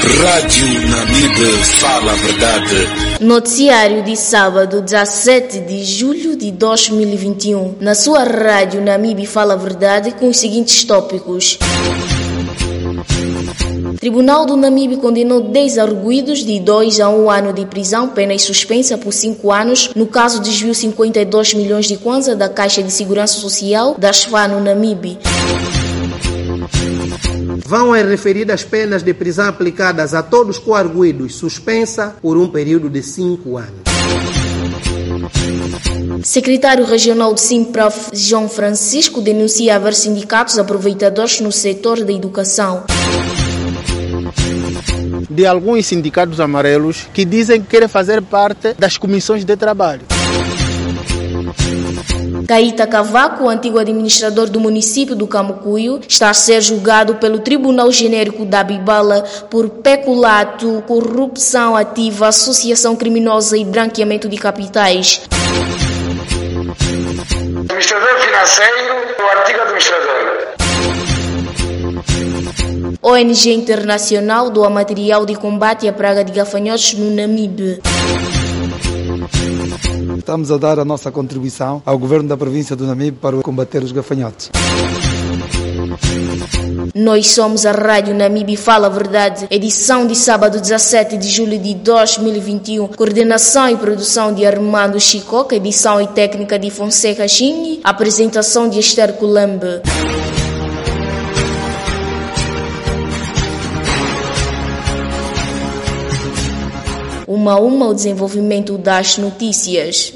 Rádio Namibe fala a verdade. Noticiário de sábado, 17 de julho de 2021. Na sua Rádio Namibe fala a verdade com os seguintes tópicos. Tribunal do Namibe condenou 10 arguidos de 2 a 1 ano de prisão, pena suspensa por 5 anos, no caso desvio 52 milhões de kwanza da Caixa de Segurança Social da SFA no Namibe. Vão as referidas penas de prisão aplicadas a todos os coarguidos suspensa por um período de 5 anos. Secretário Regional de Simprof, João Francisco, denuncia haver sindicatos aproveitadores no setor da educação. De alguns sindicatos amarelos que dizem que querem fazer parte das comissões de trabalho. Caíta Cavaco, antigo administrador do município do Camucuio, está a ser julgado pelo Tribunal Genérico da Bibala por peculato, corrupção ativa, associação criminosa e branqueamento de capitais. Administrador financeiro, o antigo administrador. ONG Internacional doa material de combate à praga de gafanhotos no Namibe. Estamos a dar a nossa contribuição ao governo da província do Namibe para combater os gafanhotos. Nós somos a Rádio Namibe Fala a Verdade, edição de sábado 17 de julho de 2021, coordenação e produção de Armando Chicoca, edição e técnica de Fonseca Chini, apresentação de Esther Culambe. Uma a uma o desenvolvimento das notícias.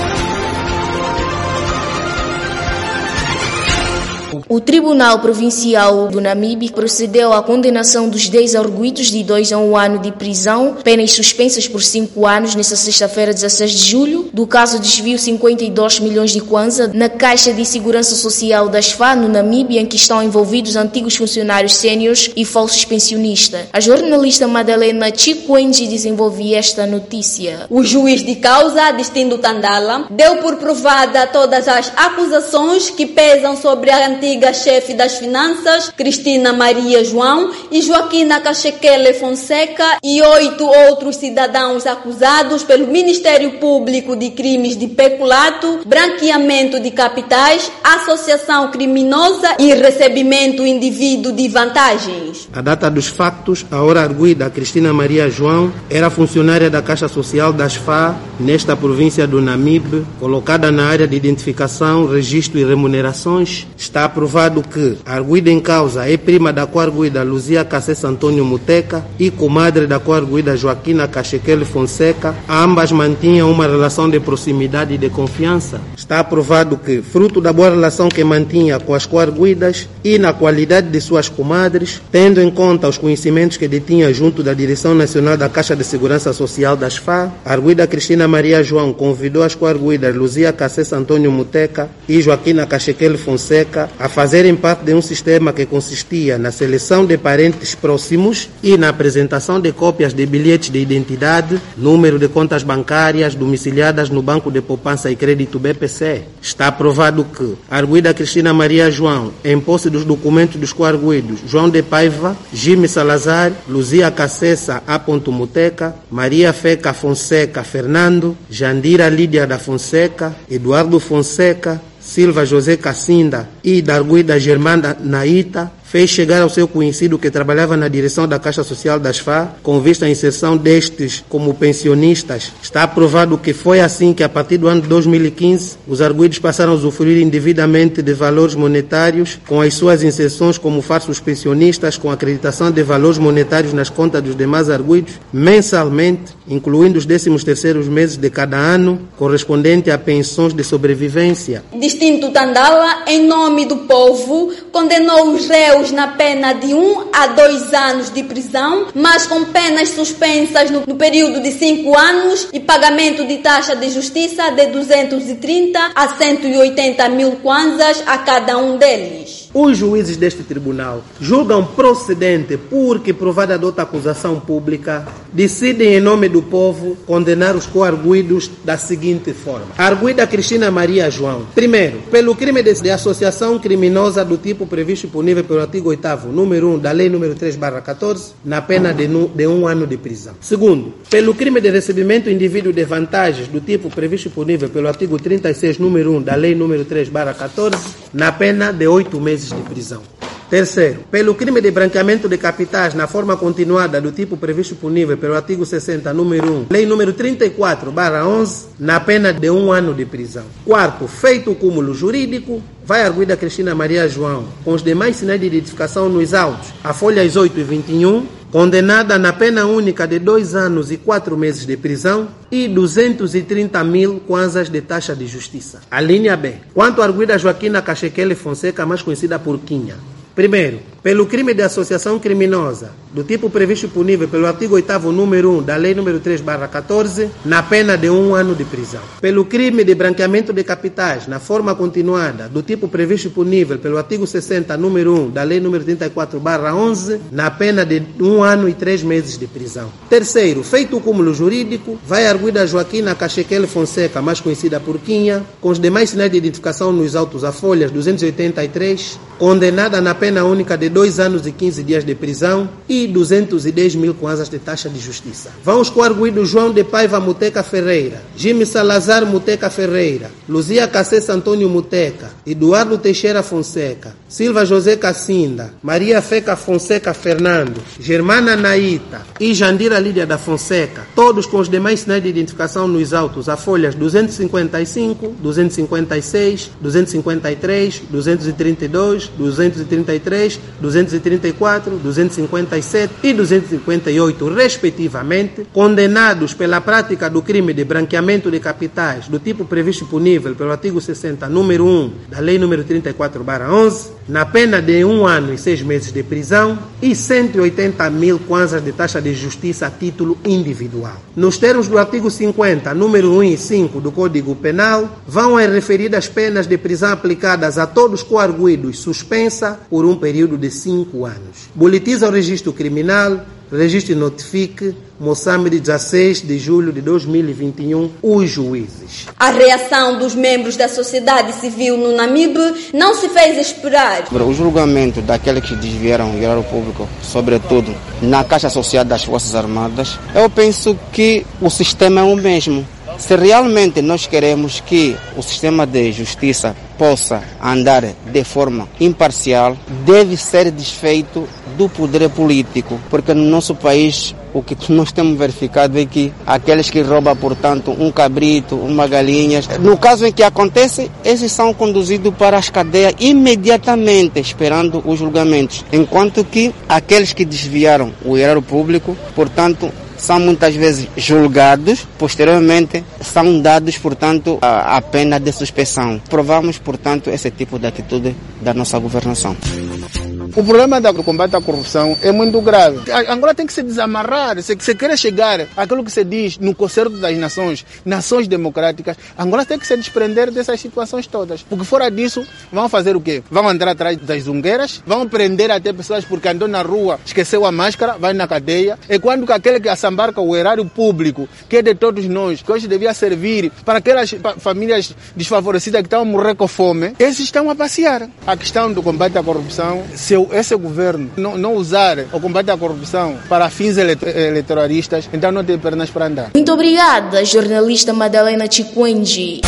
O Tribunal Provincial do Namibe procedeu à condenação dos 10 arguidos de 2 a 1 ano de prisão, penas suspensas por 5 anos, nesta sexta-feira, 16 de julho, do caso desvio 52 milhões de kwanza na Caixa de Segurança Social da SFA, no Namibe, em que estão envolvidos antigos funcionários sêniores e falsos pensionistas. A jornalista Madalena Chikwenji desenvolve esta notícia. O juiz de causa, Distinto Tandala, deu por provada todas as acusações que pesam sobre a antiga chefe das finanças, Cristina Maria João, e Joaquina Cachequele Fonseca, e 8 outros cidadãos acusados pelo Ministério Público de crimes de peculato, branqueamento de capitais, associação criminosa e recebimento indevido de vantagens. A data dos factos, a hora arguida, Cristina Maria João era funcionária da Caixa Social da SFA, nesta província do Namibe, colocada na área de identificação, registro e remunerações. Está aprovado que a arguida em causa é prima da coarguida Luzia Cacessa Antônio Muteca e comadre da coarguida Joaquina Cachequele Fonseca. Ambas mantinham uma relação de proximidade e de confiança. Está aprovado que, fruto da boa relação que mantinha com as coarguidas e na qualidade de suas comadres, tendo em conta os conhecimentos que detinha junto da Direção Nacional da Caixa de Segurança Social da SFA, a arguida Cristina Maria João convidou as coarguidas Luzia Cacessa Antônio Muteca e Joaquina Cachequele Fonseca a fazerem parte de um sistema que consistia na seleção de parentes próximos e na apresentação de cópias de bilhetes de identidade, número de contas bancárias domiciliadas no Banco de Poupança e Crédito BPC. Está aprovado que a arguida Cristina Maria João, em posse dos documentos dos coarguidos João de Paiva, Jimmy Salazar, Luzia Cacessa A. Muteca, Maria Feca Fonseca Fernando, Jandira Lídia da Fonseca, Eduardo Fonseca, Silva José Cassinda e da arguida Germana Naita, fez chegar ao seu conhecido que trabalhava na direção da Caixa Social da SFA, com vista à inserção destes como pensionistas. Está aprovado que foi assim que, a partir do ano de 2015, os arguidos passaram a usufruir indevidamente de valores monetários, com as suas inserções como falsos pensionistas, com acreditação de valores monetários nas contas dos demais arguidos, mensalmente, incluindo os 13º meses de cada ano, correspondente a pensões de sobrevivência. Distinto Tandala, em nome do povo, condenou os réus na pena de 1 a 2 anos de prisão, mas com penas suspensas no período de 5 anos e pagamento de taxa de justiça de 230 a 180 mil kwanzas a cada um deles. Os juízes deste tribunal julgam procedente porque, provada a outra acusação pública, decidem em nome do povo condenar os coarguidos da seguinte forma. A arguida Cristina Maria João. Primeiro, pelo crime de associação criminosa do tipo previsto e punível pelo artigo 8º, número 1 da Lei número 3/14, na pena de 1 ano de prisão. Segundo, pelo crime de recebimento indivíduo de vantagens do tipo previsto e punível pelo artigo 36, número 1 da Lei número 3/14, na pena de 8 meses de prisão. Terceiro, pelo crime de branqueamento de capitais na forma continuada do tipo previsto e punível pelo artigo 60, número 1, Lei número 34/11, na pena de 1 ano de prisão. Quarto, feito o cúmulo jurídico, vai arguida Cristina Maria João, com os demais sinais de identificação nos autos, a folhas 8 e 21, condenada na pena única de 2 anos e 4 meses de prisão e 230 mil kwanzas de taxa de justiça. A linha B. Quanto à arguida Joaquina Cachequele Fonseca, mais conhecida por Quinha. Primeiro, pelo crime de associação criminosa do tipo previsto e punível pelo artigo 8º, número 1 da Lei número 3/14, na pena de 1 ano de prisão. Pelo crime de branqueamento de capitais na forma continuada do tipo previsto e punível pelo artigo 60, número 1 da Lei número 34/11, na pena de 1 ano e 3 meses de prisão. Terceiro, feito o cúmulo jurídico, vai arguida Joaquina Cachequele Fonseca, mais conhecida por Quinha, com os demais sinais de identificação nos autos a folhas 283, condenada na pena única de 2 anos e 15 dias de prisão e 210 mil kwanzas de taxa de justiça. Vão os coarguidos João de Paiva Muteca Ferreira, Jimmy Salazar Muteca Ferreira, Luzia Cacessa Antônio Muteca, Eduardo Teixeira Fonseca, Silva José Cassinda, Maria Feca Fonseca Fernando, Germana Naíta e Jandira Lídia da Fonseca, todos com os demais sinais de identificação nos autos a folhas 255, 256, 253, 232, 233, 234, 257 e 258, respectivamente, condenados pela prática do crime de branqueamento de capitais do tipo previsto e punível pelo artigo 60, número 1 da Lei número 34/11, na pena de 1 ano e 6 meses de prisão e 180 mil kwanzas de taxa de justiça a título individual. Nos termos do artigo 50, número 1 e 5 do Código Penal, vão as referidas penas de prisão aplicadas a todos os coarguidos suspensa por um período de 5 anos. Boletiza o registro criminal, registro notifique, Moçambique, 16 de julho de 2021, os juízes. A reação dos membros da sociedade civil no Namibe não se fez esperar. O julgamento daqueles que desviaram o erário público, sobretudo na Caixa Social das Forças Armadas, eu penso que o sistema é o mesmo. Se realmente nós queremos que o sistema de justiça possa andar de forma imparcial, deve ser desfeito do poder político, porque no nosso país o que nós temos verificado é que aqueles que roubam, portanto, um cabrito, uma galinha, no caso em que acontece, esses são conduzidos para as cadeias imediatamente, esperando os julgamentos, enquanto que aqueles que desviaram o erário público, portanto, são muitas vezes julgados, posteriormente são dados, portanto, a pena de suspensão. Provamos, portanto, esse tipo de atitude da nossa governação. O problema do combate à corrupção é muito grave. Angola tem que se desamarrar. Se quer chegar àquilo que se diz no concerto das nações democráticas, Angola tem que se desprender dessas situações todas. Porque fora disso, vão fazer o quê? Vão andar atrás das zungueiras, vão prender até pessoas porque andou na rua, esqueceu a máscara, vai na cadeia. E quando aquele que assambarca o erário público, que é de todos nós, que hoje devia servir para aquelas famílias desfavorecidas que estão a morrer com fome, esses estão a passear. A questão do combate à corrupção, se esse governo não usar o combate à corrupção para fins eleitoristas, então não tem pernas para andar. Muito obrigada, jornalista Madalena Chikwenji.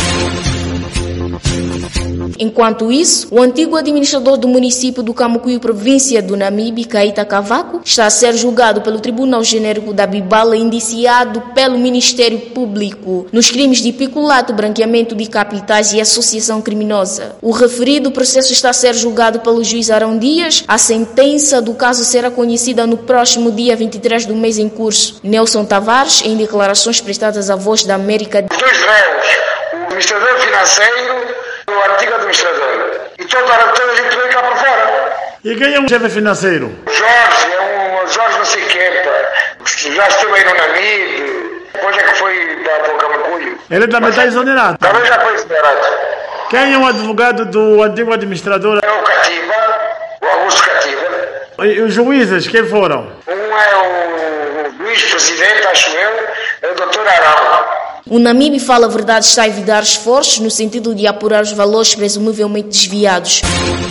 Enquanto isso, o antigo administrador do município do Camucuio, província do Namibe, Caíta Cavaco, está a ser julgado pelo Tribunal Genérico da Bibala, indiciado pelo Ministério Público nos crimes de peculato, branqueamento de capitais e associação criminosa. O referido processo está a ser julgado pelo juiz Arão Dias. A sentença do caso será conhecida no próximo dia 23 do mês em curso. Nelson Tavares, em declarações prestadas à Voz da América. Os dois réus, o administrador financeiro e o antigo administrador. E toda a gente vem cá para fora. E quem é o chefe financeiro? Jorge, Jorge não sei quem, já esteve aí no Namibe, depois é que foi para o Camucuio. Ele também está exonerado. Também já foi exonerado. Quem é o advogado do antigo administrador? É o Cativa, o Augusto Cativa. E os juízes, quem foram? Um é o vice-presidente, acho eu, é o Dr. Arão. O Namibe Fala a Verdade está a evitar esforços no sentido de apurar os valores presumivelmente desviados.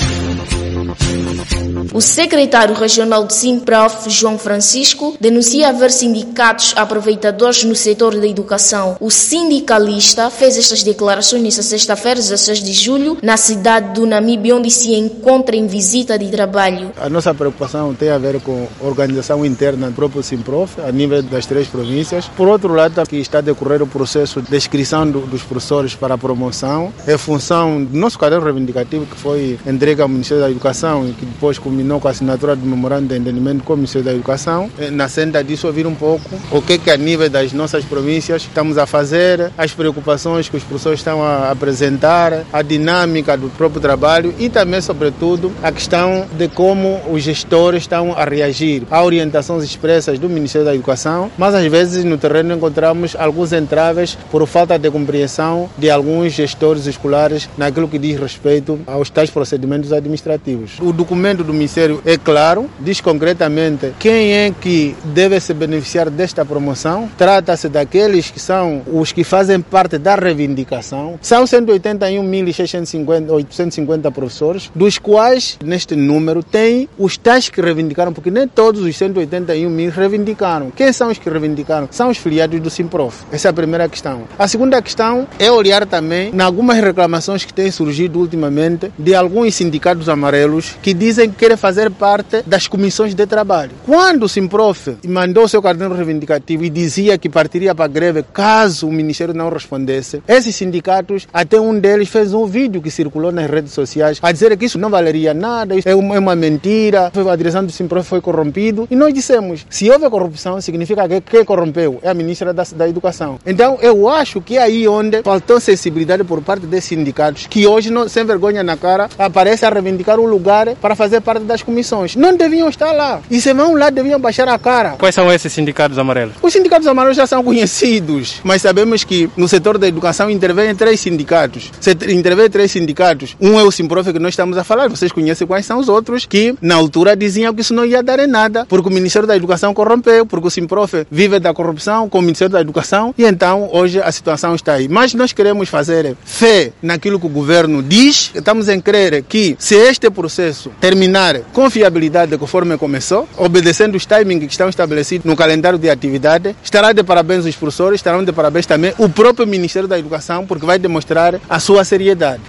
O secretário regional de SINPROF, João Francisco, denuncia haver sindicatos aproveitadores no setor da educação. O sindicalista fez estas declarações nesta sexta-feira, 16 de julho, na cidade do Namibe, onde se encontra em visita de trabalho. A nossa preocupação tem a ver com a organização interna do próprio SINPROF, a nível das 3 províncias. Por outro lado, aqui está a decorrer o processo de inscrição dos professores para a promoção. É função do nosso caderno reivindicativo que foi entregue ao Ministério da Educação e que depois culminou com a assinatura do memorando de entendimento com o Ministério da Educação. Na senda disso, ouvir um pouco o que a nível das nossas províncias estamos a fazer, as preocupações que os professores estão a apresentar, a dinâmica do próprio trabalho e também, sobretudo, a questão de como os gestores estão a reagir a orientações expressas do Ministério da Educação, mas às vezes no terreno encontramos alguns entraves por falta de compreensão de alguns gestores escolares naquilo que diz respeito aos tais procedimentos administrativos. O documento do Ministério é claro, diz concretamente quem é que deve se beneficiar desta promoção. Trata-se daqueles que são os que fazem parte da reivindicação. São 181.850 professores, dos quais, neste número, tem os tais que reivindicaram, porque nem todos os 181 mil reivindicaram. Quem são os que reivindicaram? São os filiados do SINPROF. Essa é a primeira questão. A segunda questão é olhar também em algumas reclamações que têm surgido ultimamente de alguns sindicatos amarelos que dizem que querem fazer parte das comissões de trabalho. Quando o SINPROF mandou seu caderno reivindicativo e dizia que partiria para a greve caso o Ministério não respondesse, esses sindicatos, até um deles fez um vídeo que circulou nas redes sociais a dizer que isso não valeria nada, isso é uma mentira, a direção do SINPROF foi corrompido. E nós dissemos, se houve corrupção, significa que quem corrompeu é a ministra da Educação. Então eu acho que é aí onde faltou sensibilidade por parte desses sindicatos, que hoje, sem vergonha na cara, aparecem a reivindicar um lugar para fazer parte das comissões. Não deviam estar lá. E se vão lá, deviam baixar a cara. Quais são esses sindicatos amarelos? Os sindicatos amarelos já são conhecidos, mas sabemos que no setor da educação intervêm 3 sindicatos. Intervêm 3 sindicatos. Um é o SINPROF que nós estamos a falar. Vocês conhecem quais são os outros que, na altura, diziam que isso não ia dar em nada, porque o Ministério da Educação corrompeu, porque o SINPROF vive da corrupção com o Ministério da Educação e então hoje a situação está aí. Mas nós queremos fazer fé naquilo que o governo diz. Estamos em crer que se este processo terminar com fiabilidade conforme começou, obedecendo os timings que estão estabelecidos no calendário de atividade, estará de parabéns os professores, estarão de parabéns também o próprio Ministério da Educação, porque vai demonstrar a sua seriedade.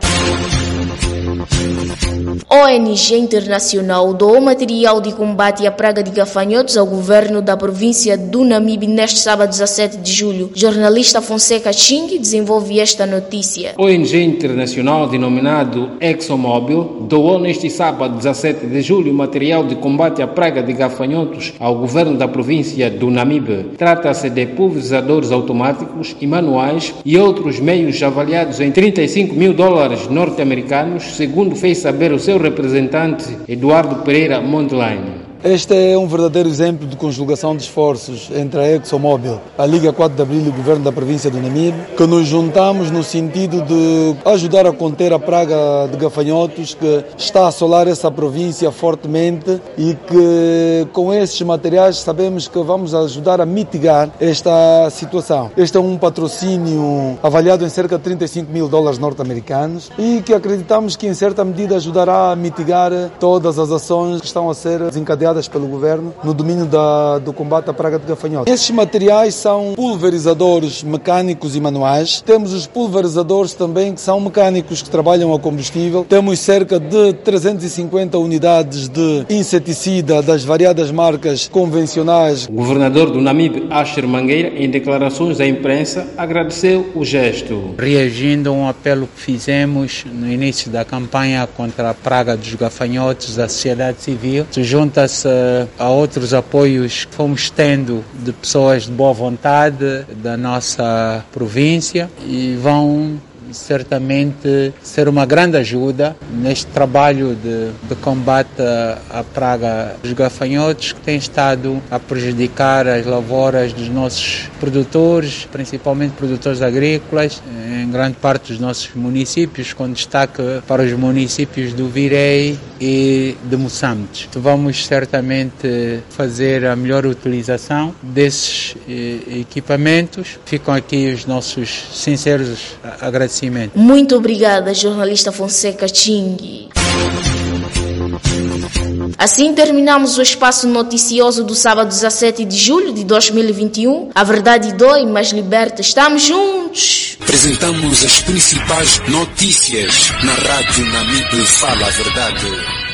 ONG Internacional doou material de combate à praga de gafanhotos ao governo da província do Namibe neste sábado 17 de julho. Jornalista Fonseca Ching desenvolve esta notícia. ONG Internacional denominado ExxonMobil doou neste sábado 17 de julho material de combate à praga de gafanhotos ao governo da província do Namibe. Trata-se de pulverizadores automáticos e manuais e outros meios avaliados em $35 mil norte-americanos, segundo fez saber o seu representante Eduardo Pereira Mondlane. Este é um verdadeiro exemplo de conjugação de esforços entre a ExxonMobil, a Liga 4 de Abril e o governo da província do Namibe, que nos juntamos no sentido de ajudar a conter a praga de gafanhotos que está a assolar essa província fortemente e que com esses materiais sabemos que vamos ajudar a mitigar esta situação. Este é um patrocínio avaliado em cerca de $35 mil norte-americanos e que acreditamos que em certa medida ajudará a mitigar todas as ações que estão a ser desencadeadas pelo governo no domínio do combate à praga de gafanhotos. Esses materiais são pulverizadores mecânicos e manuais. Temos os pulverizadores também que são mecânicos que trabalham a combustível. Temos cerca de 350 unidades de inseticida das variadas marcas convencionais. O governador do Namibe, Asher Mangueira, em declarações à imprensa, agradeceu o gesto. Reagindo a um apelo que fizemos no início da campanha contra a praga dos gafanhotos da sociedade civil, se junta-se a outros apoios que fomos tendo de pessoas de boa vontade da nossa província e vão certamente ser uma grande ajuda neste trabalho de combate à praga dos gafanhotos, que tem estado a prejudicar as lavouras dos nossos produtores, principalmente produtores agrícolas, em grande parte dos nossos municípios, com destaque para os municípios do Virei e de Moçambique. Vamos certamente fazer a melhor utilização desses equipamentos. Ficam aqui os nossos sinceros agradecimentos. Muito obrigada, jornalista Fonseca Ching. Assim terminamos o espaço noticioso do sábado 17 de julho de 2021. A verdade dói, mas liberta. Estamos juntos. Apresentamos as principais notícias na Rádio Namibe. Fala a verdade.